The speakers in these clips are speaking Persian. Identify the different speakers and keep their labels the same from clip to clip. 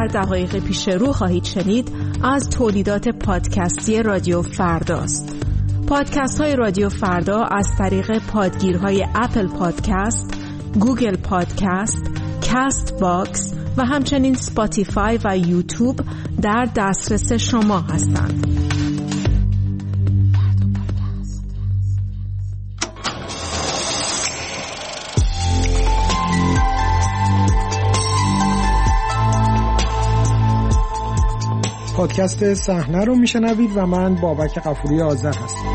Speaker 1: در دقایق پیش رو خواهید شنید از تولیدات پادکستی رادیو فرداست. پادکست های رادیو فردا از طریق پادگیرهای اپل پادکست، گوگل پادکست، کاست باکس و همچنین سپاتیفای و یوتیوب در دسترس شما هستند.
Speaker 2: پادکست صحنه رو میشنوید و من بابک غفوری آذر هستم.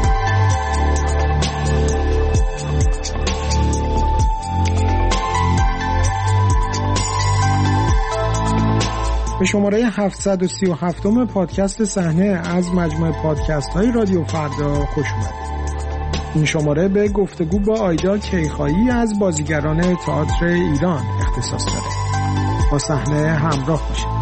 Speaker 2: به شماره 737 پادکست صحنه از مجموعه پادکست های رادیو فردا خوش اومدید. این شماره به گفتگو با آیدا کیخایی از بازیگران تئاتر ایران اختصاص داره. با صحنه همراه باشید.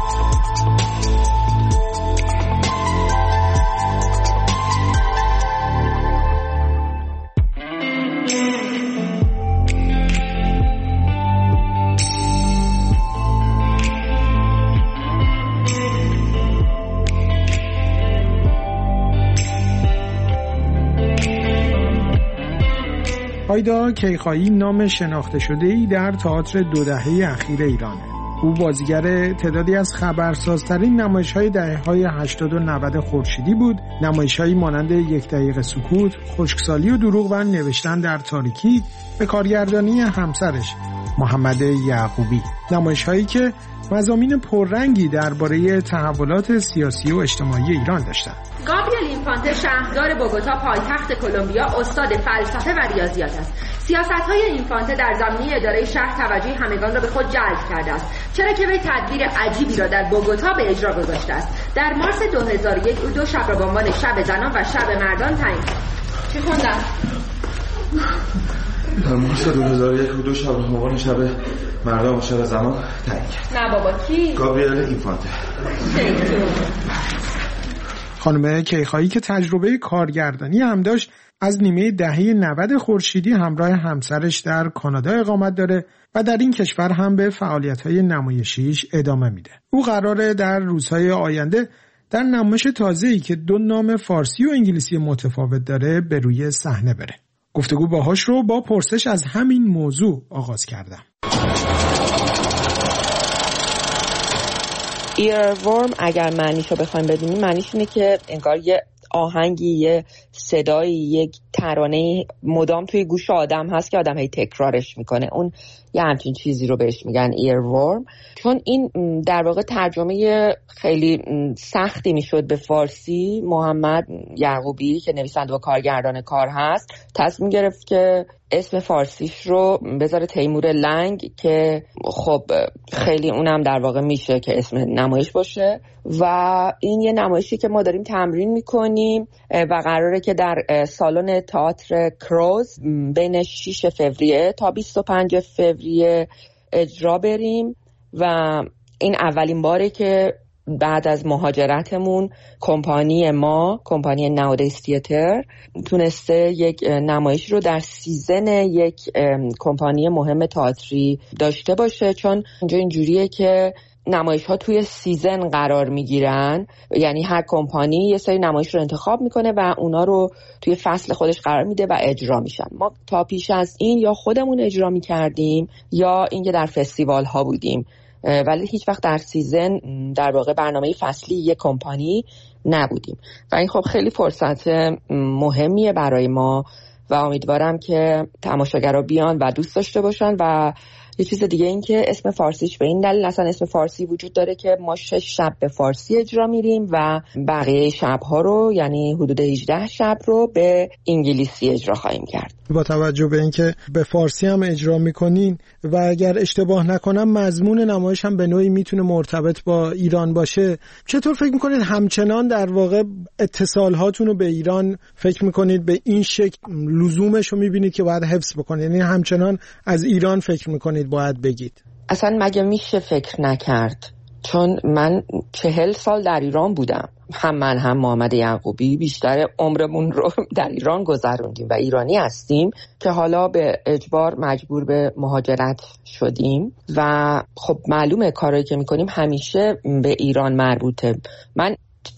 Speaker 2: آیدا کیخایی نام شناخته شده‌ای در تئاتر 2 دهه اخیر ایرانه. او بازیگر تعدادی از خبرسازترین نمایش‌های دهه‌های 80 و 90 خورشیدی بود. نمایش‌هایی مانند 1 دقیقه سکوت، خشکسالی و دروغ و نوشتن در تاریکی به کارگردانی همسرش محمد یعقوبی. نمایش‌هایی که مضامین پررنگی درباره تحولات سیاسی و اجتماعی ایران داشتند.
Speaker 3: گابریل اینفانته شهردار بوگوتا پایتخت کلمبیا استاد فلسفه و ریاضیات است. سیاست‌های اینفانته در زمینه اداره شهر توجه همگان را به خود جلب کرده است، چرا که وی تدبیر عجیبی را در بوگوتا به اجرا گذاشته است. در مارس 2001 او 2 شب را به عنوان شب زنان و شب مردان تعیین کرد. چی خوندم؟
Speaker 4: در مارس 2001 او 2 شب را به عنوان شب مردان و شب زنان تعیین کرد.
Speaker 3: نه بابا کی؟
Speaker 4: گابریل اینفانته.
Speaker 2: خانم کیخایی که تجربه کارگردانی هم داشت، از نیمه دهه 90 خورشیدی همراه همسرش در کانادا اقامت داره و در این کشور هم به فعالیت‌های نمایشیش ادامه میده. او قراره در روزهای آینده در نمایش تازه‌ای که 2 نام فارسی و انگلیسی متفاوت داره به روی صحنه بره. گفتگو باهاش رو با پرسش از همین موضوع آغاز کردم.
Speaker 5: ایرورم اگر معنیشو بخوایم بدونیم، معنیش اینه که انگار یه آهنگی، یه صدایی، یک ترانه مدام توی گوش آدم هست که آدم هی تکرارش میکنه. اون یه همچین چیزی رو بهش میگن ایرورم. چون این در واقع ترجمه خیلی سختی میشد به فارسی، محمد یعقوبی که نویسنده و کارگردان کار هست تصمیم گرفت که اسم فارسیش رو بذاره تیمور لنگ که خب خیلی اونم در واقع میشه که اسم نمایش باشه. و این یه نمایشی که ما داریم تمرین میکنیم و قراره که در سالن تئاتر کروز بین 6 فوریه تا 25 فوریه اجرا بریم و این اولین باره که بعد از مهاجرتمون کمپانی ما، کمپانی ناودیس تئاتر، تونسته یک نمایش رو در سیزن یک کمپانی مهم تئاتری داشته باشه. چون اینجا اینجوریه که نمایش ها توی سیزن قرار میگیرن، یعنی هر کمپانی یه سری نمایش رو انتخاب میکنه و اونا رو توی فصل خودش قرار میده و اجرا میشن. ما تا پیش از این یا خودمون اجرا میکردیم یا اینکه در فستیوال ها بودیم، ولی هیچ وقت در سیزن در واقع برنامه فصلی یک کمپانی نبودیم و این خب خیلی فرصت مهمیه برای ما و امیدوارم که تماشاگرها بیان و دوست داشته باشن. و یه چیز دیگه این که اسم فارسیش به این دلیل اصلا اسم فارسی وجود داره که ما 6 شب به فارسی اجرا میریم و بقیه شب‌ها رو، یعنی حدود 18 شب رو به انگلیسی اجرا خواهیم کرد.
Speaker 2: با توجه به اینکه به فارسی هم اجرا میکنین و اگر اشتباه نکنم مضمون نمایش هم به نوعی میتونه مرتبط با ایران باشه، چطور فکر میکنید همچنان در واقع اتصالاتون رو به ایران فکر میکنید به این شکل لزومش رو میبینید که باید حفظ بکنید، یعنی همچنان از ایران فکر میکنید باید بگید؟
Speaker 5: اصلا مگه میشه فکر نکرد؟ چون من 40 سال در ایران بودم، هم من هم محمد یعقوبی بیشتر عمرمون رو در ایران گذروندیم و ایرانی هستیم که حالا به اجبار مجبور به مهاجرت شدیم و خب معلومه کارایی که میکنیم همیشه به ایران مربوطه. من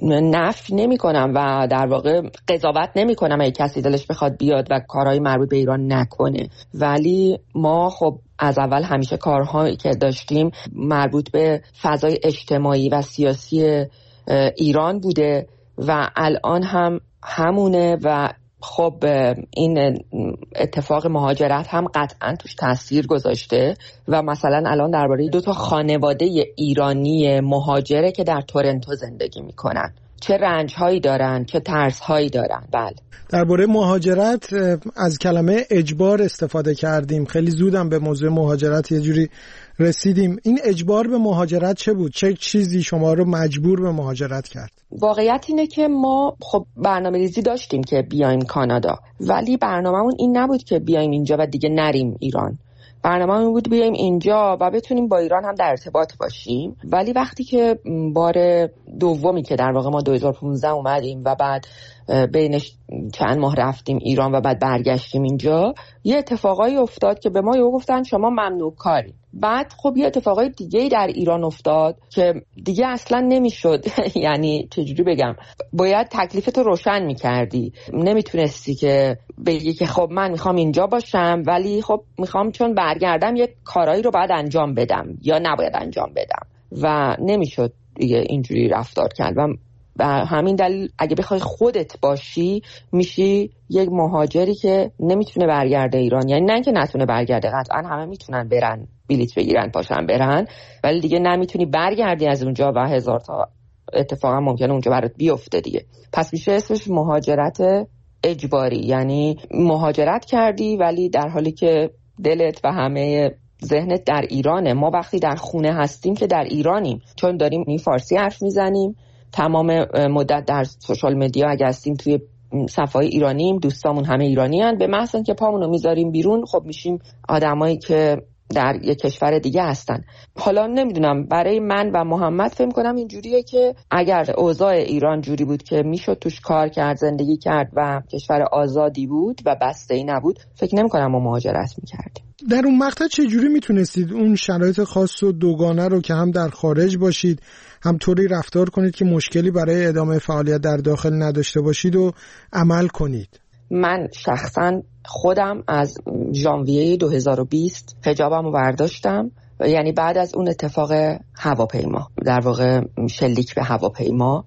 Speaker 5: نفی نمی کنم و در واقع قضاوت نمی کنم اگه کسی دلش بخواد بیاد و کارهای مربوط به ایران نکنه، ولی ما خب از اول همیشه کارهایی که داشتیم مربوط به فضای اجتماعی و سیاسی ایران بوده و الان هم همونه و خب این اتفاق مهاجرت هم قطعا توش تاثیر گذاشته و مثلا الان درباره 2 خانواده ایرانی مهاجره که در تورنتو زندگی میکنن چه رنج‌هایی دارن، چه ترس‌هایی دارن. بله،
Speaker 2: درباره مهاجرت از کلمه اجبار استفاده کردیم، خیلی زودم به موضوع مهاجرت یه جوری رسیدیم. این اجبار به مهاجرت چه بود؟ چه چیزی شما رو مجبور به مهاجرت کرد؟
Speaker 5: واقعیت اینه که ما خب برنامه‌ریزی داشتیم که بیایم کانادا، ولی برنامه‌مون این نبود که بیایم اینجا و دیگه نریم ایران. برنامه‌مون بود بیایم اینجا و بتونیم با ایران هم در ارتباط باشیم. ولی وقتی که بار دومی که در واقع ما 2015 اومدیم و بعد بینش چند ماه رفتیم ایران و بعد برگشتیم اینجا، یه اتفاقایی افتاد که به ما گفتن شما ممنوع کاری. بعد خب یه اتفاقای دیگه در ایران افتاد که دیگه اصلا نمیشد یعنی چجوری بگم، باید تکلیفتو روشن میکردی، نمیتونستی که بگی که خب من میخوام اینجا باشم ولی خب میخوام چون برگردم یه کارایی رو باید انجام بدم یا نباید انجام بدم و نمیشد دیگه اینجوری رفتار کرد. و به همین دلیل اگه بخوای خودت باشی میشی یک مهاجری که نمیتونه برگرده ایران. یعنی نه که نتونه برگرده، قطعا همه میتونن برن بلیط بگیرن پاشن برن، ولی دیگه نمیتونی برگردی از اونجا و هزار تا اتفاقا ممکنه اونجا برات بیفته دیگه. پس میشه اسمش مهاجرت اجباری، یعنی مهاجرت کردی ولی در حالی که دلت و همه ذهنت در ایرانه. ما وقتی در خونه هستیم که در ایرانیم، چون داریم فارسی حرف میزنیم، تمام مدت در سوشال مدیا اگه هستیم توی صفحه‌های ایرانیم، دوستامون همه ایرانی هن. به محض اینکه پامونو میذاریم بیرون خب میشیم آدمایی که در یک کشور دیگه هستن. حالا نمیدونم، برای من و محمد فکر کنم اینجوریه که اگر اوضاع ایران جوری بود که میشد توش کار کرد، زندگی کرد و کشور آزادی بود و بسته‌ای نبود، فکر نمی‌کنم ما مهاجرت می‌کردیم.
Speaker 2: در اون مقطع چه جوری میتونستید اون شرایط خاص و دوگانه رو که هم در خارج باشید هم طوری رفتار کنید که مشکلی برای ادامه فعالیت در داخل نداشته باشید و عمل کنید؟
Speaker 5: من شخصا خودم از ژانویه 2020 حجابم رو برداشتم، یعنی بعد از اون اتفاق هواپیما، در واقع شلیک به هواپیما،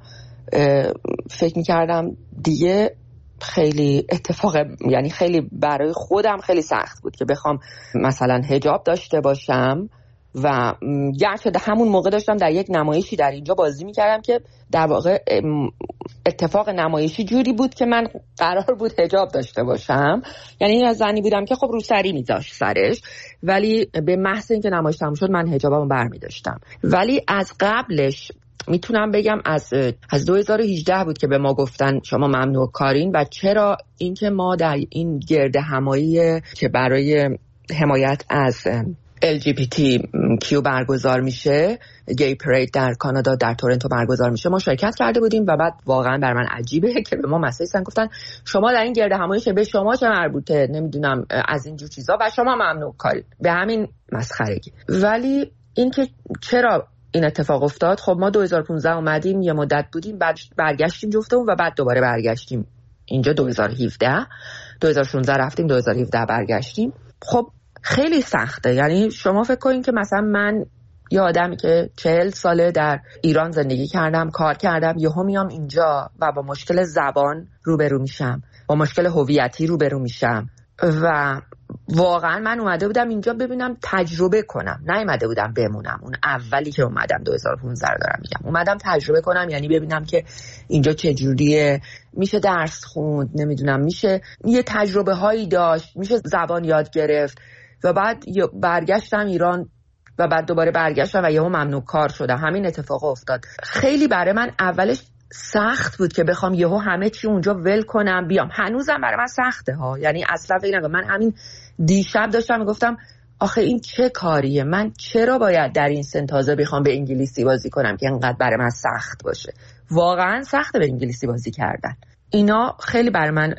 Speaker 5: فکر میکردم دیگه خیلی اتفاق، یعنی خیلی برای خودم خیلی سخت بود که بخوام مثلا حجاب داشته باشم و گرچه همون موقع داشتم در یک نمایشی در اینجا بازی میکردم که در واقع اتفاق نمایشی جوری بود که من قرار بود حجاب داشته باشم، یعنی از زنی بودم که خب روسری میذاشت سرش، ولی به محض اینکه نمایش تموم شد من حجابمو برمی‌داشتم. ولی از قبلش میتونم بگم از 2018 بود که به ما گفتن شما ممنوع کارین. و چرا؟ اینکه ما در این گرد همایی که برای حمایت از LGBTQ برگزار میشه، گی پرید در کانادا در تورنتو برگزار میشه، ما شرکت کرده بودیم و بعد واقعا بر من عجیبه که به ما مسئله گفتن شما در این گرد همایی که به شما چه مربوطه، نمیدونم از اینجور چیزا و شما ممنوع کارید، به همین مسخرگی. ولی اینکه چرا این اتفاق افتاد، خب ما 2015 اومدیم یه مدت بودیم، بعد برگشتیم جفتمون و بعد دوباره برگشتیم اینجا 2016 رفتیم 2017 برگشتیم. خب خیلی سخته، یعنی شما فکر کنین که مثلا من یه آدمی که 40 ساله در ایران زندگی کردم، کار کردم، یهو میام اینجا و با مشکل زبان روبرو میشم، با مشکل هویتی روبرو میشم و واقعا من اومده بودم اینجا ببینم تجربه کنم، نیومده بودم بمونم. اون اولی که اومدم 2015 رو دارم میگم، اومدم تجربه کنم، یعنی ببینم که اینجا چجوریه، میشه درس خوند، نمیدونم میشه یه تجربه هایی داشت، میشه زبان یاد گرفت. و بعد برگشتم ایران و بعد دوباره برگشتم و یهو ممنوع کار شدم. همین اتفاق افتاد. خیلی برای من اولش سخت بود که بخوام یهو همه چی اونجا ول کنم بیام. هنوزم برای من سخته ها، یعنی اصلا فکر نکنم. من همین دیشب داشتم میگفتم آخه این چه کاریه؟ من چرا باید در این سن تازه بخوام به انگلیسی بازی کنم که انقدر برای من سخت باشه؟ واقعا سخته به انگلیسی بازی کردن. اینا خیلی برای من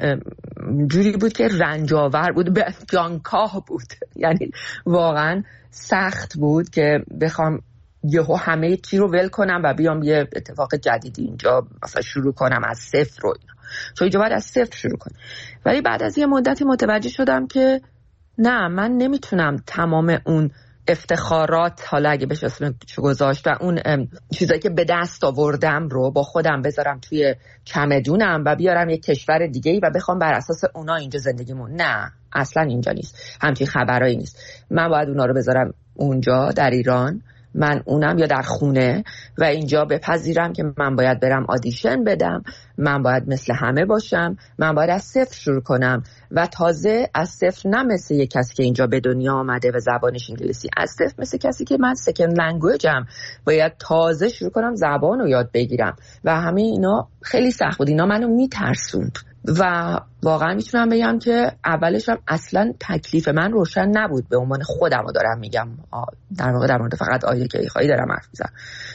Speaker 5: جوری بود که رنجاور بود، به جانکاه بود. یعنی واقعا سخت بود که بخوام یهو همه چی رو ول کنم و بیام یه اتفاق جدیدی اینجا مثلا شروع کنم از صفر رو اینا. چون اینجا باید از صفر شروع کنم. ولی بعد از یه مدتی متوجه شدم که نه، من نمیتونم تمام اون افتخارات، حالا اگه بشه اسمش گذاشت، و اون چیزایی که به دست آوردم رو با خودم بذارم توی چمدونم و بیارم یک کشور دیگه‌ای و بخوام بر اساس اونا اینجا زندگیمون. نه، اصلا اینجا نیست، همچین خبرایی نیست. من باید اونا رو بذارم اونجا در ایران، من اونم یا در خونه، و اینجا بپذیرم که من باید برم آدیشن بدم، من باید مثل همه باشم، من باید از صفر شروع کنم و تازه از صفر، نه مثل یک کسی که اینجا به دنیا آمده و زبانش انگلیسی، از صفر مثل کسی که من سکند لنگویجم، باید تازه شروع کنم زبان رو یاد بگیرم و همه اینا خیلی سخت بود. اینا منو میترسوند و واقعا میتونم بگم که اولش هم اصلا تکلیف من روشن نبود. به عنوان خودم رو دارم میگم، در واقع در مورد فقط آیه کیخایی دارم حرف میزنم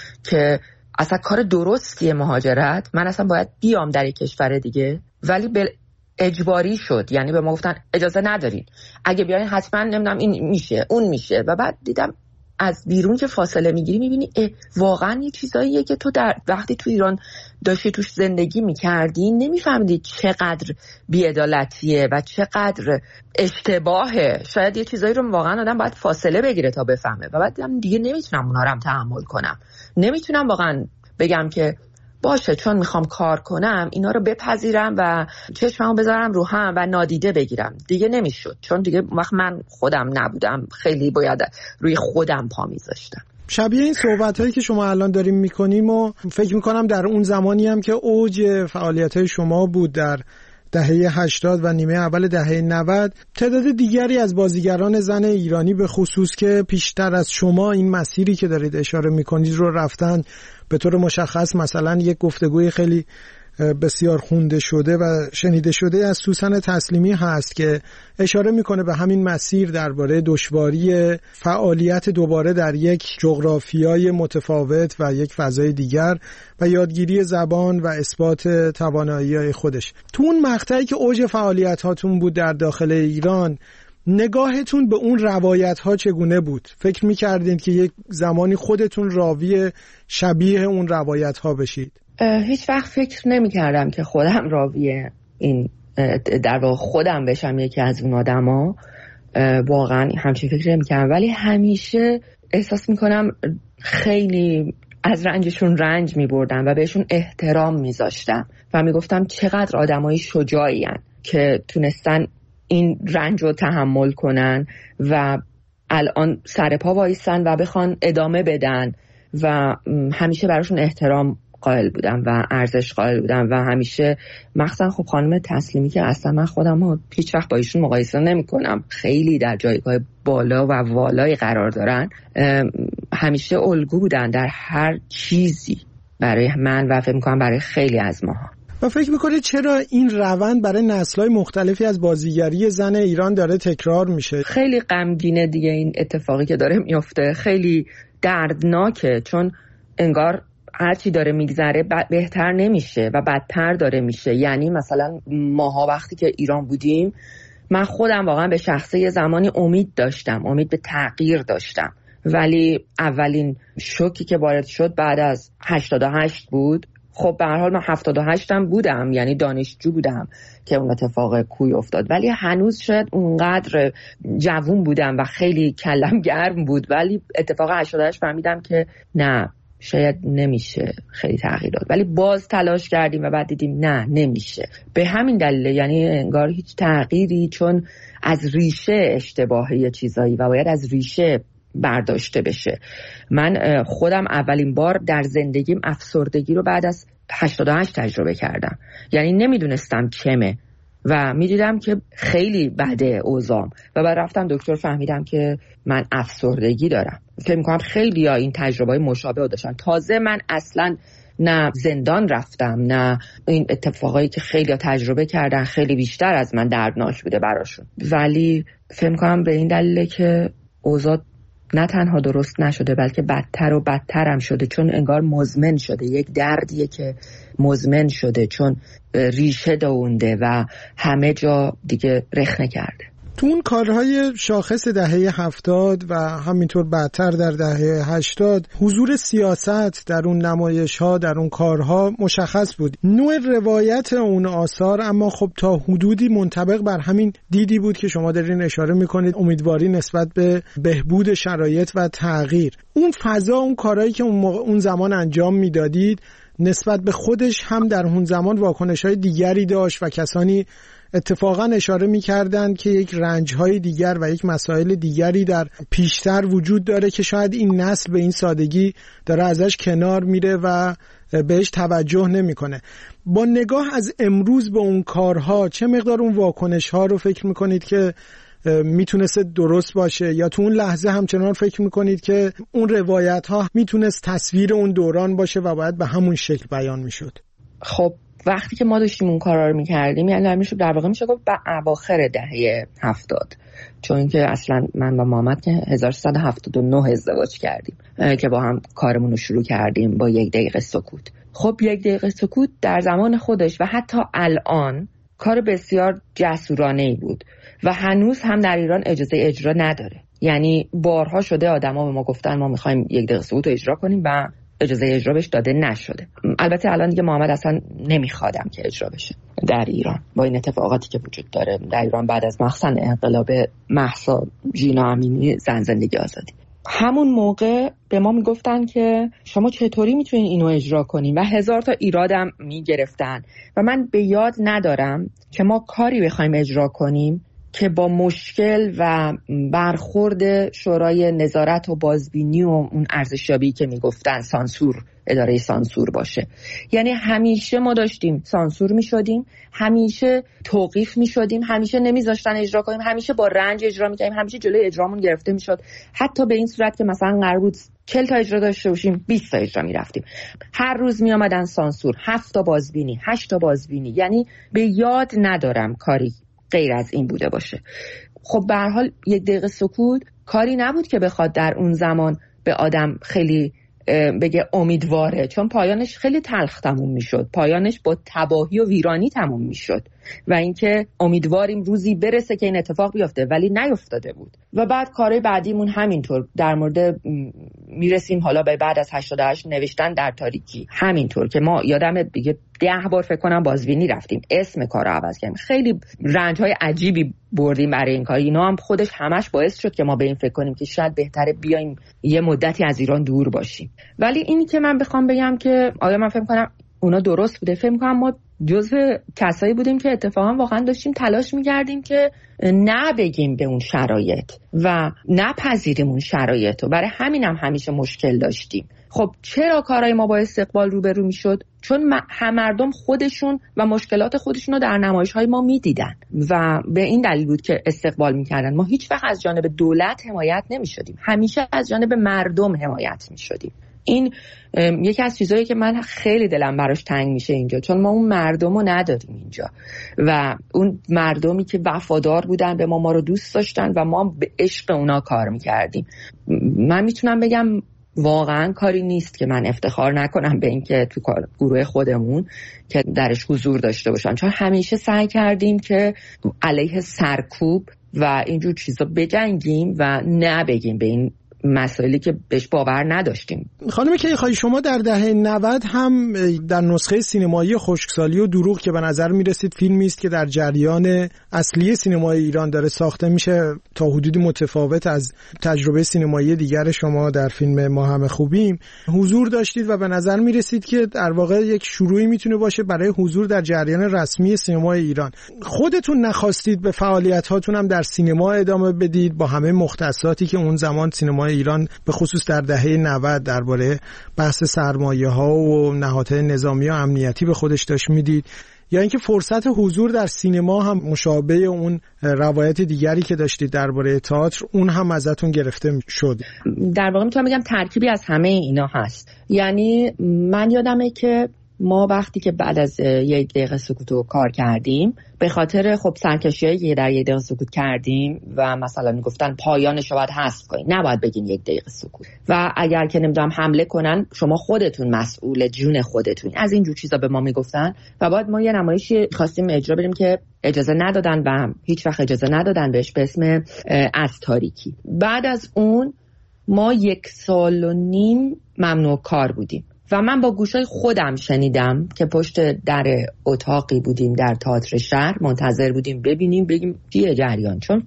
Speaker 5: که اصلا کار درستیه مهاجرت. من اصلا باید بیام در یک کشور دیگه، ولی اجباری شد. یعنی به ما گفتن اجازه ندارین، اگه بیاین حتما نمیدونم این میشه اون میشه. و بعد دیدم از بیرون که فاصله میگیری میبینی واقعا یه چیزاییه که تو در وقتی تو ایران داشتی توش زندگی میکردی نمیفهمیدی چقدر بی‌عدالتیه و چقدر اشتباهه. شاید یه چیزایی رو واقعا آدم باید فاصله بگیره تا بفهمه. و بعد دیگه نمیتونم اونا رو هم تحمل کنم. نمیتونم واقعا بگم که باشه چون میخوام کار کنم اینا رو بپذیرم و چشممو بذارم رو هم و نادیده بگیرم. دیگه نمیشد، چون دیگه وقت من خودم نبودم، خیلی باید روی خودم پا میذاشتم.
Speaker 2: شبیه این صحبت‌هایی که شما الان داریم میکنیم و فکر میکنم در اون زمانی هم که اوج فعالیت‌های شما بود در دهه 80 و نیمه اول دهه 90، تعداد دیگری از بازیگران زن ایرانی به خصوص که پیشتر از شما این مسیری که دارید اشاره میکنید رو رفتن. به طور مشخص مثلا یک گفتگوی خیلی بسیار خونده شده و شنیده شده از سوسن تسلیمی هست که اشاره میکنه به همین مسیر درباره دشواری فعالیت دوباره در یک جغرافیای متفاوت و یک فضای دیگر و یادگیری زبان و اثبات توانایی‌های خودش. تو اون مقطعی که اوج فعالیت هاتون بود در داخل ایران، نگاهتون به اون روایت ها چگونه بود؟ فکر میکردین که یک زمانی خودتون راوی شبیه اون روایت ها بشید؟
Speaker 5: هیچ وقت فکر نمی کردم که خودم راوی این در واقع خودم بشم یکی از اون آدم ها. واقعا همچین فکر نمی کردم، ولی همیشه احساس می کنم خیلی از رنجشون رنج می بردم و بهشون احترام می زاشتم و می گفتم چقدر آدمای شجاعی هن که تونستن این رنج رو تحمل کنن و الان سر پا وایسن و بخوان ادامه بدن و همیشه براشون احترام قائل بودم و ارزش قائل بودم و همیشه مخصوصا خب خانم تسلیمی که اصلا من خودم رو هیچ وقت با ایشون مقایسه نمی کنم، خیلی در جایگاه بالا و والایی قرار دارن، همیشه الگو بودن در هر چیزی برای من و فکر می‌کنم برای خیلی از ماها.
Speaker 2: و فکر میکنید چرا این روند برای نسل‌های مختلفی از بازیگری زن ایران داره تکرار میشه؟
Speaker 5: خیلی غمگینه دیگه این اتفاقی که داره میفته، خیلی دردناکه، چون انگار هرچی داره میگذره بهتر نمیشه و بدتر داره میشه. یعنی مثلا ماها وقتی که ایران بودیم، من خودم واقعا به شخصه یه زمانی امید داشتم، امید به تغییر داشتم، ولی اولین شوکی که وارد شد بعد از 88 بود. خب به هر حال من 78 هم بودم، یعنی دانشجو بودم که اون اتفاق کوی افتاد، ولی هنوز شاید اونقدر جوون بودم و خیلی کلم گرم بود، ولی اتفاق 88 فهمیدم که نه شاید نمیشه خیلی تغییر داد، ولی باز تلاش کردیم و بعد دیدیم نه نمیشه. به همین دلیل یعنی انگار هیچ تغییری، چون از ریشه اشتباهه یه چیزایی و باید از ریشه برداشته بشه. من خودم اولین بار در زندگیم افسردگی رو بعد از 88 تجربه کردم، یعنی نمیدونستم چمه و میدیدم که خیلی بده اوضاعم و بعد رفتم دکتر، فهمیدم که من افسردگی دارم. فکر می‌کنم خیلی ها این تجربه مشابه داشتن. تازه من اصلا نه زندان رفتم نه این اتفاقایی که خیلی ها تجربه کردن، خیلی بیشتر از من دردناک بوده براشون، ولی فکر می‌کنم به این دلیله که اوضاع نه تنها درست نشده بلکه بدتر و بدتر هم شده، چون انگار مزمن شده، یک دردیه که مزمن شده چون ریشه دونده و همه جا دیگه رخنه کرده.
Speaker 2: تو اون کارهای شاخص دهه 70 و همینطور بعدتر در دهه 80 حضور سیاست در اون نمایش‌ها، در اون کارها مشخص بود. نوع روایت اون آثار اما خب تا حدودی منطبق بر همین دیدی بود که شما دارین اشاره میکنید، امیدواری نسبت به بهبود شرایط و تغییر. اون فضا، اون کارهایی که اون زمان انجام میدادید نسبت به خودش هم در اون زمان واکنش‌های دیگری داشت و کسانی اتفاقا اشاره می‌کردند که یک رنج‌های دیگر و یک مسائل دیگری در پیشتر وجود داره که شاید این نسل به این سادگی داره ازش کنار میره و بهش توجه نمی‌کنه. با نگاه از امروز به اون کارها چه مقدار اون واکنش‌ها رو فکر می‌کنید که میتونست درست باشه، یا تو اون لحظه همچنان فکر میکنید که اون روایت ها میتونست تصویر اون دوران باشه و باید به همون شکل بیان میشد؟
Speaker 5: خب وقتی که ما داشتیم اون کارا رو میکردیم، یعنی در واقع میشه گفت به اواخر دهه 70، چون که اصلا من با محمد که 1379 ازدواج کردیم که با هم کارمون رو شروع کردیم با 1 دقیقه سکوت. خب 1 دقیقه سکوت در زمان خودش و حتی الان کار بسیار جسورانه‌ای بود و هنوز هم در ایران اجازه اجرا نداره. یعنی بارها شده آدما به ما گفتن ما می‌خوایم 1 دقیقه سکوت رو اجرا کنیم و اجازه اجرا بهش داده نشده. البته الان دیگه محمد اصلا نمیخوادم که اجرا بشه در ایران با این اتفاقاتی که وجود داره در ایران بعد از مخصوصا انقلاب مهسا ژینا امینی زندگی آزادی. همون موقع به ما میگفتن که شما چطوری میتونین اینو اجرا کنین و 1000 تا ایرادم میگرفتن و من به یاد ندارم که ما کاری بخوایم اجرا کنیم که با مشکل و برخورد شورای نظارت و بازبینی و اون ارزشیابی که میگفتن سانسور، اداره سانسور باشه. یعنی همیشه ما داشتیم سانسور میشدیم، همیشه توقیف میشدیم، همیشه نمیذاشتن اجرا کنیم، همیشه با رنج اجرا میکردیم، همیشه جلوی اجرامون گرفته میشد، حتی به این صورت که مثلا قرار بود 40 تا اجرا داشته باشیم 20 تا اجرا میرفتیم. هر روز میآمدن سانسور، 7 تا بازبینی، 8 تا بازبینی. یعنی به یاد ندارم کاری غیر از این بوده باشه. خب به هر حال 1 دقیقه سکوت کاری نبود که بخواد در اون زمان به آدم خیلی بگه امیدواره، چون پایانش خیلی تلخ تموم میشد، پایانش با تباهی و ویرانی تموم میشد و اینکه امیدواریم روزی برسه که این اتفاق بیفته، ولی نیفتاده بود. و بعد کارهای بعدیمون همینطور در مورد میرسیم حالا به بعد از 88 نوشتن در تاریکی، همینطور که ما یادم دیگه 10 بار فکر کنم بازبینی رفتیم، اسم کارو عوض کردیم، خیلی رنج‌های عجیبی بردیم برای این کار. اینا هم خودش همش باعث شد که ما به این فکر کنیم که شاید بهتره بیایم یه مدتی از ایران دور باشیم. ولی اینی که من بخوام بگم که آیا من فکر کنم اونا درست بوده، فکر می‌کنم ما جزو کسایی بودیم که اتفاقا واقعا داشتیم تلاش می‌کردیم که نه بگیم به اون شرایط و نپذیریم اون شرایط رو، برای همینم همیشه مشکل داشتیم. خب چرا کارهای ما با استقبال روبرو میشد؟ چون مردم خودشون و مشکلات خودشون رو در نمایش‌های ما میدیدن و به این دلیل بود که استقبال میکردن. ما هیچ وقت از جانب دولت حمایت نمیشدیم، همیشه از جانب مردم حمایت میشدیم. این یکی از چیزایی که من خیلی دلم براش تنگ میشه اینجا، چون ما اون مردم رو نداریم اینجا و اون مردمی که وفادار بودن به ما رو دوست داشتن و ما به عشق اونا کار میکردیم. من میتونم بگم واقعا کاری نیست که من افتخار نکنم به این که تو گروه خودمون که درش حضور داشته باشم، چون همیشه سعی کردیم که علیه سرکوب و اینجور چیزا بجنگیم و نبگیم به این مسائلی که بهش باور نداشتیم.
Speaker 2: خانم کیخایی، شما در دهه 90 هم در نسخه سینمایی خشکسالی و دروغ که به نظر میرسید فیلمی است که در جریان اصلی سینمای ایران داره ساخته میشه، تا حدودی متفاوت از تجربه سینمایی دیگر شما در فیلم ما همه خوبیم، حضور داشتید و به نظر میرسید که در واقع یک شروعی میتونه باشه برای حضور در جریان رسمی سینمای ایران. خودتون نخواستید به فعالیت هاتون هم در سینما ادامه بدید با همه مختصاتی که اون زمان سینمای ایران به خصوص در دهه 90 درباره بحث سرمایه‌ها و نهادهای نظامی و امنیتی به خودش داشت میدید، یا اینکه فرصت حضور در سینما هم مشابه اون روایت دیگری که داشتید درباره تئاتر اون هم ازتون گرفته شد؟
Speaker 5: در واقع میتونم بگم ترکیبی از همه اینا هست. یعنی من یادمه که ما وقتی که بعد از 1 دقیقه سکوت رو کار کردیم، به خاطر خب سرکشی‌هایی که در 1 دقیقه سکوت کردیم و مثلا میگفتن پایانش رو باید حذف کنین، نباید بگین 1 دقیقه سکوت، و اگر که نمیدونم حمله کنن شما خودتون مسئول جون خودتون، از اینجور چیزا به ما میگفتن. و بعد ما یه نمایشی خواستیم اجرا بدیم که اجازه ندادن و هیچ وقت اجازه ندادن بهش، به اسم از تاریکی. بعد از اون ما 1.5 سال ممنوع کار بودیم و من با گوشای خودم شنیدم که پشت در اتاقی بودیم در تئاتر شهر، منتظر بودیم ببینیم بگیم چیه جریان، چون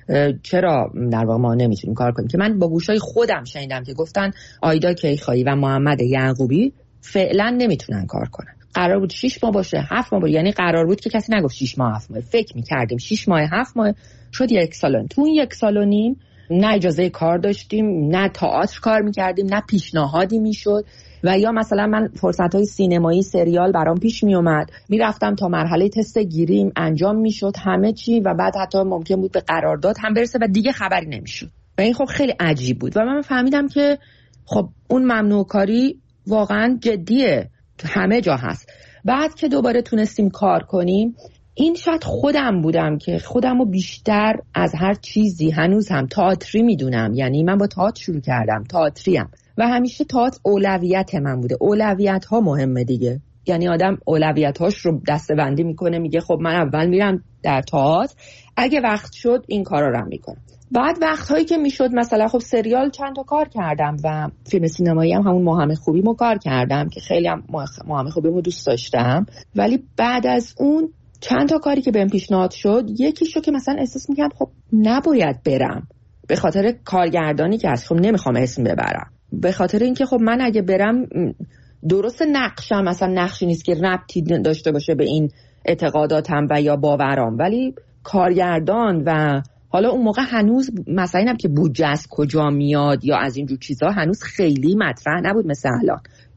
Speaker 5: چرا در واقع ما نمیتونیم کار کنیم، که من با گوشای خودم شنیدم که گفتن آیدا کیخایی و محمد یعقوبی فعلا نمیتونن کار کنن. قرار بود 6 ماه باشه، 7 ماه باشه، یعنی قرار بود که کسی نگفت 6 ماه 7 ماه، فکر می‌کردیم 6 ماه 7 ماه، شد 1 سال. تو اون 1.5 سال نه اجازه کار داشتیم، نه تئاتر کار می‌کردیم، نه پیشنهادی میشد. و یا مثلا من فرصت‌های سینمایی سریال برام پیش میومد، میرفتم تا مرحله تست گیریم انجام میشد همه چی و بعد حتی ممکن بود به قرارداد هم برسه و دیگه خبری نمیشد. و این خب خیلی عجیب بود و من فهمیدم که خب اون ممنوع کاری واقعا جدیه، همه جا هست. بعد که دوباره تونستیم کار کنیم، این شاید خودم بودم که خودمو بیشتر از هر چیزی هنوز هم تئاتری میدونم، یعنی من با تئاتر شروع کردم، تئاتریم و همیشه تئاتر اولویت من بوده. اولویت ها مهمه دیگه، یعنی آدم اولویت هاش رو دسته‌بندی میکنه، میگه خب من اول میرم در تئاتر، اگه وقت شد این کارا رو میکنم. بعد وقت‌هایی که میشد مثلا خب سریال چند تا کار کردم و فیلم سینمایی هم همون محمد خوبیمو کار کردم که خیلی هم محمد خوبیمو دوست داشتم، ولی بعد از اون چند تا کاری که بهم پیشنهاد شد، یکیشو که مثلا احساس می‌کردم خب نباید برم به خاطر کارگردانی که هست، خب نمیخوام اسم ببرم، به خاطر اینکه خب من اگه برم درست نقشم مثلا نقشی نیست که ربطی داشته باشه به این اعتقاداتم و یا باورام، ولی کارگردان و حالا اون موقع هنوز مثلا اینم که بودجه از کجا میاد یا از اینجور چیزا هنوز خیلی مطرح نبود مثل الان،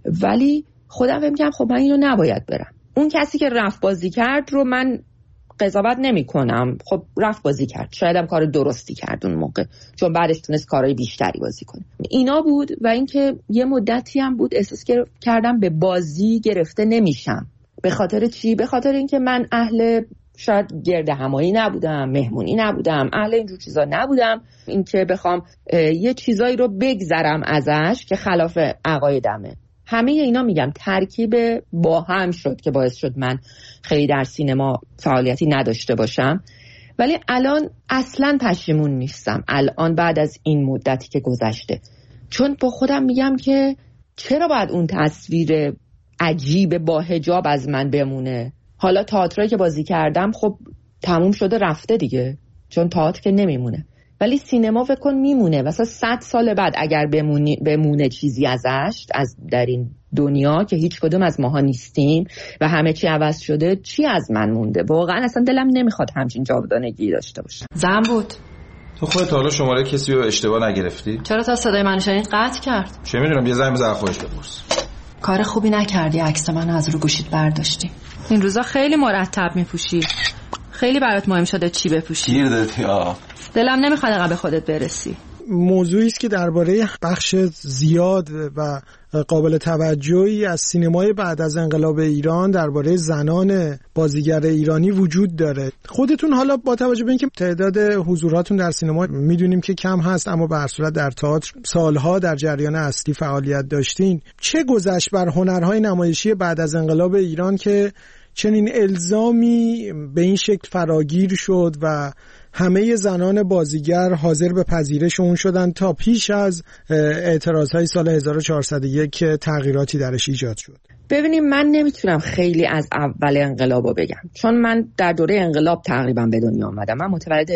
Speaker 5: ولی خودم فکر می‌کردم خب من اینو نباید برم. اون کسی که رفت بازی کرد رو من قضاوت نمی کنم، خب رفت بازی کرد، شاید هم کار درستی کرد اون موقع، چون بعدش تونست کارهای بیشتری بازی کنه. اینا بود و اینکه یه مدتی هم بود احساس کردم به بازی گرفته نمیشم. به خاطر چی؟ به خاطر اینکه من اهل شاید گرد همایی نبودم، مهمونی نبودم، اهل اینجور چیزا نبودم، اینکه بخوام یه چیزایی رو بگذرم ازش که خلاف عقایدمه. همه اینا میگم ترکیب با هم شد که باعث شد من خیلی در سینما فعالیتی نداشته باشم، ولی الان اصلا پشیمون نیستم الان بعد از این مدتی که گذشته، چون با خودم میگم که چرا باید اون تصویر عجیب با حجاب از من بمونه. حالا تئاتری که بازی کردم خب تموم شده رفته دیگه، چون تئاتر که نمیمونه، ولی سینما فکر کن میمونه. مثلا 100 سال بعد اگر بمونه چیزی ازش از در این دنیا که هیچ کدوم از ماها نیستیم و همه چی عوض شده، چی از من مونده؟ واقعا اصلا دلم نمیخواد همچین جاودانگی داشته باشم.
Speaker 6: زن بود.
Speaker 4: تو خودت حالا شماره کسی رو اشتباه نگرفتی؟
Speaker 6: چرا تا صدای من شنید قطع کرد؟
Speaker 4: چه میدونم، یه زنگ بزن خودش بپرس.
Speaker 6: کار خوبی نکردی، عکس من از رو گوشیت برداشتی. این روزا خیلی مرتب میپوشی، خیلی برات مهم شده چی بپوشی.
Speaker 4: گیر دادی
Speaker 6: دلم نمیخواد انقدر به خودت برسی.
Speaker 2: موضوعی است که درباره بخش زیاد و قابل توجهی از سینمای بعد از انقلاب ایران درباره زنان بازیگر ایرانی وجود داره. خودتون حالا با توجه به اینکه تعداد حضوراتون در سینما میدونیم که کم هست، اما به هر صورت در تئاتر سالها در جریان اصلی فعالیت داشتین، چه گذشت بر هنرهای نمایشی بعد از انقلاب ایران که چنین الزامی به این شکل فراگیر شد و همه زنان بازیگر حاضر به پذیرش اون شدن تا پیش از اعتراضهای سال 1401 که تغییراتی درش ایجاد شد؟
Speaker 5: ببینیم، من نمیتونم خیلی از اول انقلابو بگم، چون من در دوره انقلاب تقریبا به دنیا آمدم. من متولد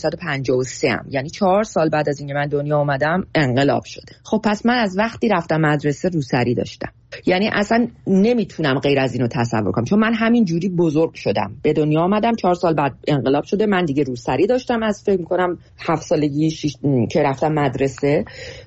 Speaker 5: 1353 ام، یعنی 4 سال بعد از اینکه من دنیا آمدم انقلاب شده. خب پس من از وقتی رفتم مدرسه روسری داشتم، یعنی اصلا نمیتونم غیر از اینو تصور کنم، چون من همین جوری بزرگ شدم، به دنیا آمدم 4 سال بعد انقلاب شده، من دیگه روسری داشتم از فکر می‌کنم 7 سالگی که رفتم مدرسه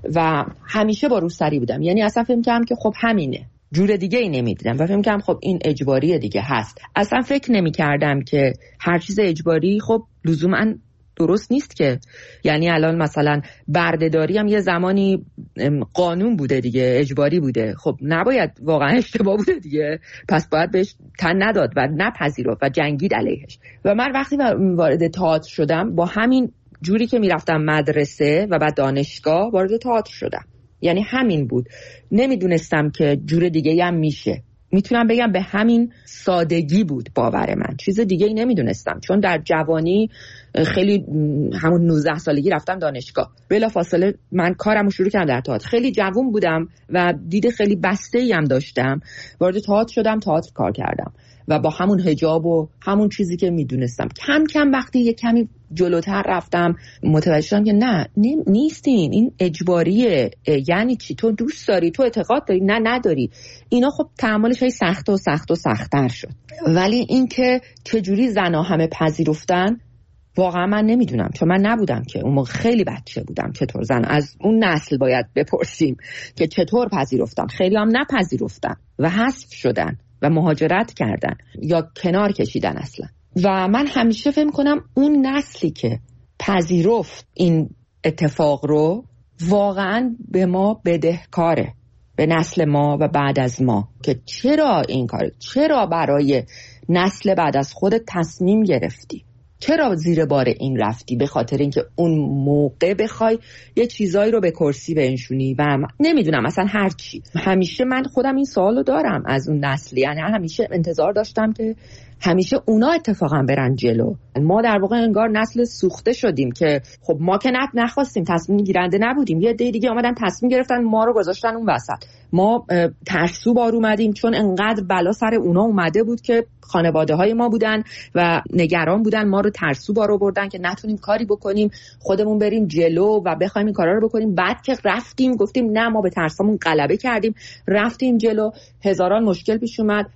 Speaker 5: و همیشه با روسری بودم، یعنی اصلا فکر می‌کردم که خب همینه، جور دیگه ای نمیدیدم و فکر می‌کردم خب این اجباری دیگه هست. اصلا فکر نمی‌کردم که هر چیز اجباری خب لزوما درست نیست که. یعنی الان مثلا بردهداری هم یه زمانی قانون بوده دیگه، اجباری بوده، خب نباید، واقعا اشتباه بوده دیگه، پس باید بهش تن نداد و نپذیرفت و جنگید علیهش. و من وقتی وارد تئاتر شدم با همین جوری که میرفتم مدرسه و بعد دانشگاه وارد تئاتر شدم، یعنی همین بود. نمیدونستم که جور دیگه هم میشه. میتونم بگم به همین سادگی بود باور من، چیز دیگه ای نمیدونستم. چون در جوانی خیلی همون 19 سالگی رفتم دانشگاه، بلافاصله من کارمو شروع کردم در تئاتر. خیلی جوان بودم و دید خیلی بسته‌ای هم داشتم. وارد تئاتر شدم، تئاتر کار کردم و با همون حجاب و همون چیزی که میدونستم. کم کم وقتی یه کمی جلوتر رفتم متوجه شدم که نه نیستین، این اجباریه. یعنی چی؟ تو دوست داری، تو اعتقاد داری، نه نداری. اینا خب تحملش های سخت و سخت‌تر شد. ولی این که چجوری زنها همه پذیرفتن واقعا من نمیدونم، چون من نبودم که اون موقع، خیلی بچه بودم. چطور زن از اون نسل باید بپرسیم که چطور پذیرفتن. خیلی هم نپذیرفتن و حذف شدن و مهاجرت کردن یا کنار کشیدن اصلا. و من همیشه فکر کنم اون نسلی که پذیرفت این اتفاق رو واقعا به ما بدهکاره، به نسل ما و بعد از ما، که چرا این کار، چرا برای نسل بعد از خود تصمیم گرفتی، چرا زیر بار این رفتی، به خاطر اینکه اون موقع بخوای یه چیزایی رو به کرسی بنشونی و نمیدونم اصلا هر چی. همیشه من خودم این سوالو دارم از اون نسلی، یعنی همیشه انتظار داشتم که همیشه اونا اتفاقا برن جلو. ما در واقع انگار نسل سوخته شدیم که خب ما که نخواستیم، تصمیم گیرنده نبودیم، یه عده دیگه اومدن تصمیم گرفتن، ما رو گذاشتن اون وسط. ما ترسو بار اومدیم چون انقدر بلا سر اونا اومده بود که خانواده های ما بودن و نگران بودن، ما رو ترسو بار آوردن که نتونیم کاری بکنیم، خودمون بریم جلو و بخوایم این کارا رو بکنیم. بعد که رفتیم گفتیم نه، ما به ترسامون غلبه کردیم، رفتیم جلو، هزاران مشکل پیش اومد.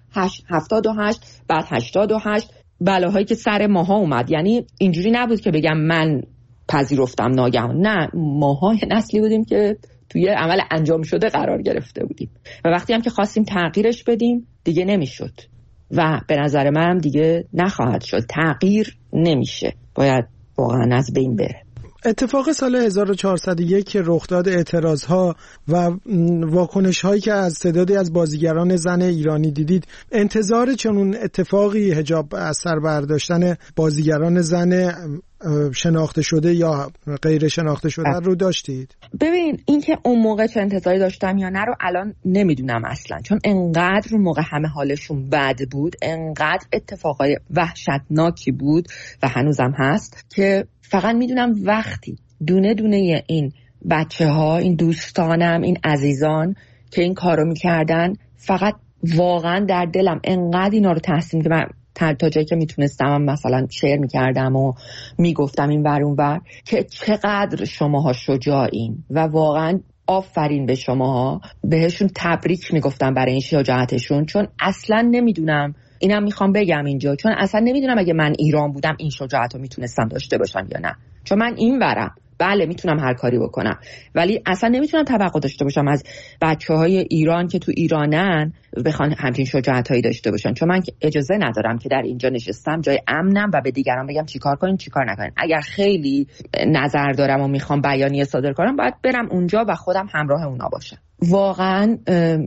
Speaker 5: 78 بعد 88 بلاهایی که سر ماها اومد. یعنی اینجوری نبود که بگم من پذیرفتم ناگهان، نه، ماها یه نسلی بودیم که توی عمل انجام شده قرار گرفته بودیم و وقتی هم که خواستیم تغییرش بدیم دیگه نمیشد و به نظر من هم دیگه نخواهد شد. تغییر نمیشه، باید واقعا از بین بره.
Speaker 2: اتفاق سال 1401 که رخ داد، اعتراضها و واکنش‌هایی که از تعدادی از بازیگران زن ایرانی دیدید، انتظار چنون اتفاقی حجاب از سر برداشتن بازیگران زن شناخته شده یا غیر شناخته شده رو داشتید؟
Speaker 5: ببین، این که اون موقع چه انتظاری داشتم یا نه رو الان نمیدونم اصلا، چون انقدر اون موقع همه حالشون بد بود، انقدر اتفاقای وحشتناکی بود و هنوزم هست که فقط میدونم وقتی دونه دونه این بچه ها، این دوستانم، این عزیزان که این کارو میکردن، فقط واقعا در دلم انقدر اینا رو تحسین که من تا جایی که میتونستم مثلا شعر میکردم و میگفتم این ور اون ور که چقدر شماها شجاعین و واقعا آفرین به شماها، بهشون تبریک میگفتم برای این شجاعتشون. چون اصلا نمیدونم، اینم میخوام بگم اینجا، چون اصلا نمیدونم اگه من ایران بودم این شجاعت رو میتونستم داشته باشم یا نه. چون من این ورم، بله میتونم هر کاری بکنم، ولی اصلا نمیتونم توقع داشته باشم از بچه‌های ایران که تو ایرانن بخوان همچین شجاعتایی داشته باشن. چون من اجازه ندارم که در اینجا نشستم جای امنم و به دیگران بگم چیکار کنین چیکار نکنین. اگر خیلی نظر دارم و میخوام بیانیه صادر کنم، باید برم اونجا و خودم همراه اونا باشم. واقعا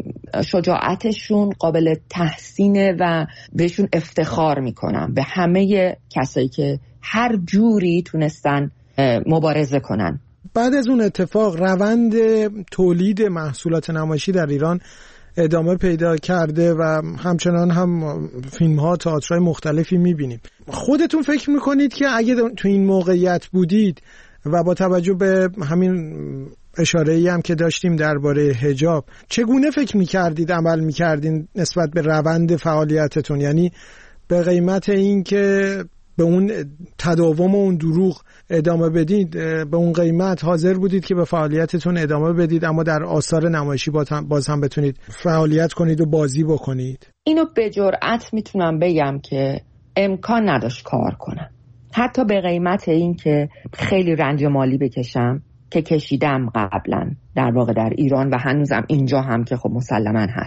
Speaker 5: شجاعتشون قابل تحسینه و بهشون افتخار میکنم، به همه کسایی که هر جوری تونستن مبارزه کنن.
Speaker 2: بعد از اون اتفاق روند تولید محصولات نمایشی در ایران ادامه پیدا کرده و همچنان هم فیلم ها، تئاترهای مختلفی میبینیم. خودتون فکر میکنید که اگه تو این موقعیت بودید و با توجه به همین اشاره‌ای هم که داشتیم درباره حجاب، چگونه فکر میکردید عمل میکردین نسبت به روند فعالیتتون؟ یعنی به قیمت این که به اون تداوم و اون دروغ ادامه بدید، به اون قیمت حاضر بودید که به فعالیتتون ادامه بدید اما در آثار نمایشی باز هم بتونید فعالیت کنید و بازی بکنید؟
Speaker 5: اینو به جرئت میتونم بگم که امکان نداشت کار کنم، حتی به قیمت این که خیلی رنج مالی بکشم که کشیدم قبلا در واقع در ایران و هنوزم اینجا هم که خب مسلماً هست.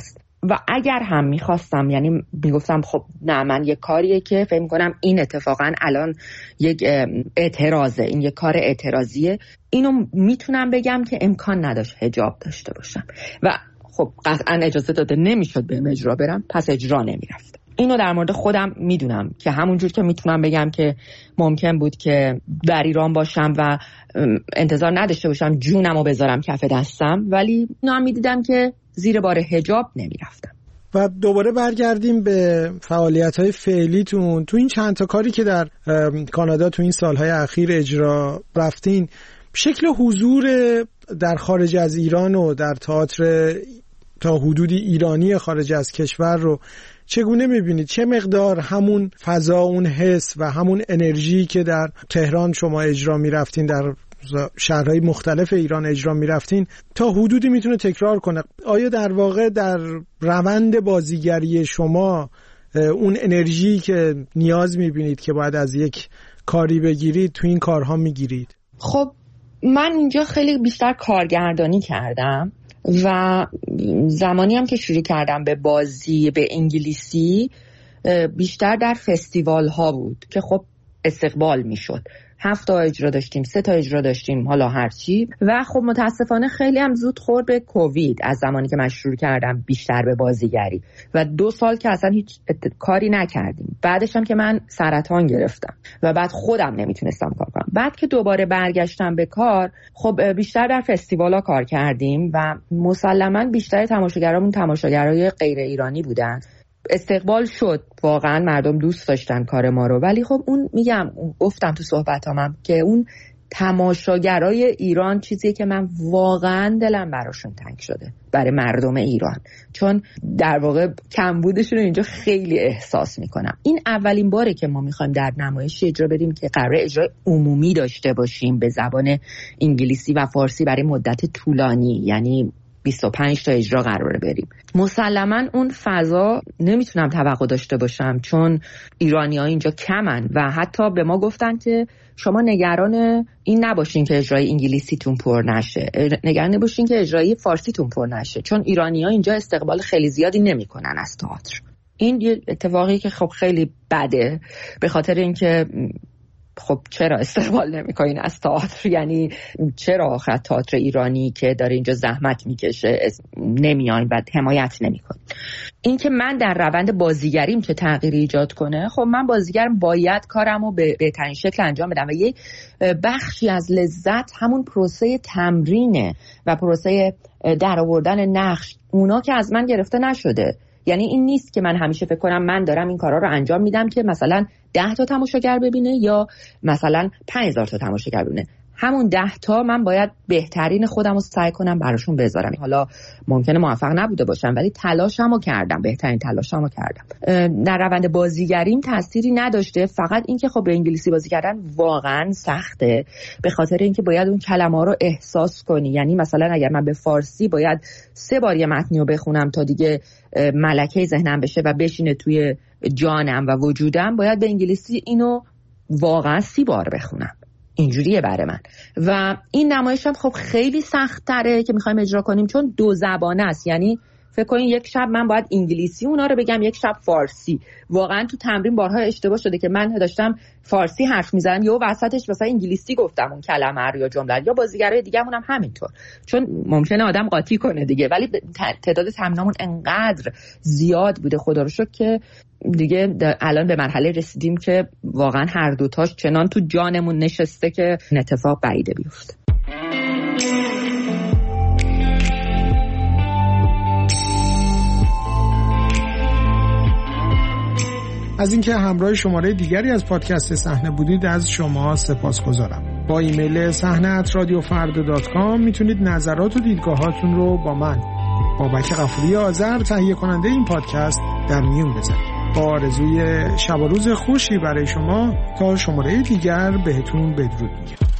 Speaker 5: و اگر هم میخواستم، یعنی میگفتم خب نه، من یه کاریه که فکر میکنم این اتفاقا الان یک اعتراضه، این یک کار اعتراضیه، اینو میتونم بگم که امکان نداشت حجاب داشته باشم و خب قطعا اجازه داده نمیشد به اجرا برم، پس اجرا نمیرفتم. اینو در مورد خودم میدونم که همونجور که میتونم بگم که ممکن بود که در ایران باشم و انتظار نداشته باشم جونمو بذارم کف دستم، ولی اینو هم میدیدم که زیر بار حجاب نمیرفتم.
Speaker 2: و دوباره برگردیم به فعالیت‌های فعلیتون. تو این چند تا کاری که در کانادا تو این سالهای اخیر اجرا رفتین، شکل حضور در خارج از ایران و در تئاتر تا حدودی ایرانی خارج از کشور رو چگونه می‌بینید؟ چه مقدار همون فضا، اون حس و همون انرژی که در تهران شما اجرا می‌رفتین، در شهرهای مختلف ایران اجرا می‌رفتین، تا حدودی میتونه تکرار کنه؟ آیا در واقع در روند بازیگری شما اون انرژی که نیاز می‌بینید که باید از یک کاری بگیرید تو این کارها می‌گیرید؟
Speaker 5: خب من اینجا خیلی بیشتر کارگردانی کردم و زمانی هم که شروع کردم به بازی به انگلیسی بیشتر در فستیوال ها بود که خب استقبال میشد. 7 تا اجرا داشتیم، 3 تا اجرا داشتیم، حالا هرچی. و خب متاسفانه خیلی هم زود خورد به کووید از زمانی که من شروع کردم بیشتر به بازیگری و 2 سال که اصلا هیچ کاری نکردیم. بعدش هم که من سرطان گرفتم و بعد خودم نمیتونستم کار کنم. بعد که دوباره برگشتم به کار، خب بیشتر در فستیوالا کار کردیم و مسلماً بیشتر تماشاگرامون تماشاگرای غیر ایرانی بودن. استقبال شد، واقعا مردم دوست داشتن کار ما رو، ولی خب اون میگم، گفتم تو صحبتامم که اون تماشاگرای ایران چیزیه که من واقعا دلم براشون تنگ شده، برای مردم ایران، چون در واقع کمبودشون رو اینجا خیلی احساس میکنم. این اولین باره که ما میخوایم در نمایشی اجرا بریم که قراره اجرای عمومی داشته باشیم به زبان انگلیسی و فارسی برای مدت طولانی، یعنی 25 تا اجرا قراره بریم. مسلماً اون فضا نمیتونم توقع داشته باشم چون ایرانی‌ها اینجا کمن و حتی به ما گفتن که شما نگران این نباشین که اجرای انگلیسیتون پر نشه، نگران نباشین که اجرای فارسیتون پر نشه، چون ایرانی‌ها اینجا استقبال خیلی زیادی نمیکنن از تئاتر. این یه اتفاقی که خب خیلی بده، به خاطر اینکه خب چرا استقبال نمی‌کنین از تئاتر؟ یعنی چرا آخر تئاتر ایرانی که داره اینجا زحمت میکشه نمیان و حمایت نمی‌کنین؟ این که من در روند بازیگریم چه تغییری ایجاد کنه، خب من بازیگرم باید کارمو به بهترین شکل انجام بدم و یک بخشی از لذت همون پروسه تمرینه و پروسه درآوردن نقش، اونا که از من گرفته نشده. یعنی این نیست که من همیشه فکر کنم من دارم این کارا رو انجام میدم که مثلا 10 تا تماشاگر ببینه یا مثلا 5000 تا تماشاگر ببینه. همون 10 تا من باید بهترین خودم رو سعی کنم براشون بذارم. حالا ممکنه موفق نبوده باشم ولی تلاشمو کردم، بهترین تلاشمو کردم. در روند بازیگریم تأثیری نداشته، فقط اینکه خب به انگلیسی بازی کردن واقعا سخته، به خاطر اینکه باید اون کلمه‌ها رو احساس کنی. یعنی مثلا اگر من به فارسی باید 3 بار یه متنی رو بخونم تا دیگه ملکه ذهنم بشه و بشینه توی جانم و وجودم، باید به انگلیسی اینو واقعا 30 بار بخونم. اینجوریه برای من. و این نمایش هم خب خیلی سخت تره که میخوایم اجرا کنیم چون 2 زبانه است. یعنی فکر کنین یک شب من باید انگلیسی اونا رو بگم، یک شب فارسی. واقعا تو تمرین بارها اشتباه شده که من داشتم فارسی حرف میزنم یا وسطش مثلا انگلیسی گفتم اون کلمه رو یا جمله، یا بازیگرای دیگه‌مون هم همینطور، چون ممکنه آدم قاطی کنه دیگه. ولی تعداد تمرینامون انقدر زیاد بوده خدا رو شکر که دیگه الان به مرحله رسیدیم که واقعا هر دوتاش چنان تو جانمون نشسته که این اتفاق بعیده بیفته.
Speaker 2: از اینکه همراه شماره دیگری از پادکست صحنه بودید از شما سپاسگزارم. با ایمیل sahne@radiofarda.com میتونید نظرات و دیدگاهاتون رو با من بابک غفوری آذر تهیه کننده این پادکست در میون بذارید. با آرزوی شب و روز خوشی برای شما تا شماره دیگر بهتون بدرود میگم.